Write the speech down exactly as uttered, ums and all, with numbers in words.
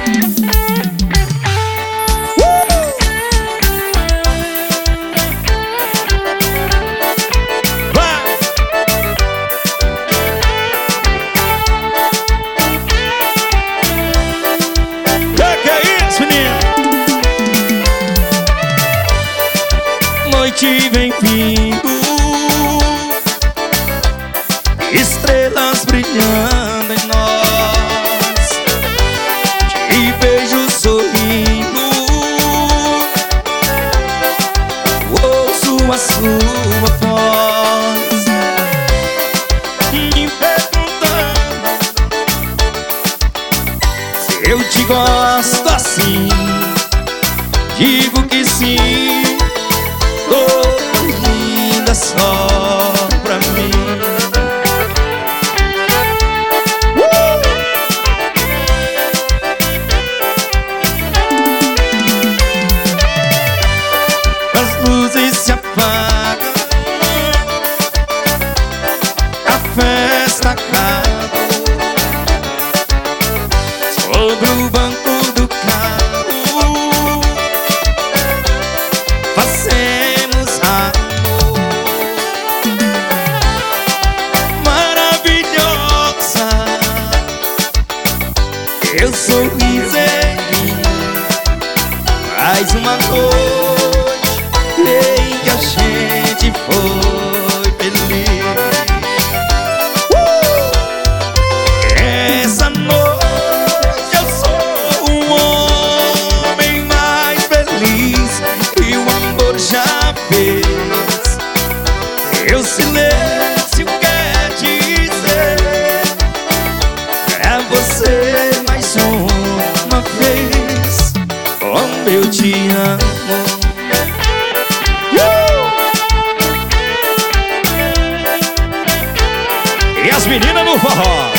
Noite vem vindo, estrelas brilhando em nós. Te vejo sorrindo, ouço a sua voz me perguntando se eu te gosto assim. Digo que sim. Tô linda só pra mim. uh! As luzes se apagam, a festa acaba. Sobre o banco do carro fazemos amor. Maravilhosa, teu sorriso em mim. Mais uma noite em que a gente foi feliz. uh! Essa noite eu sou um homem mais feliz que o amor já fez. Meu silêncio quer dizer pra você mais uma vez como eu te amo. uh! E as meninas no forró.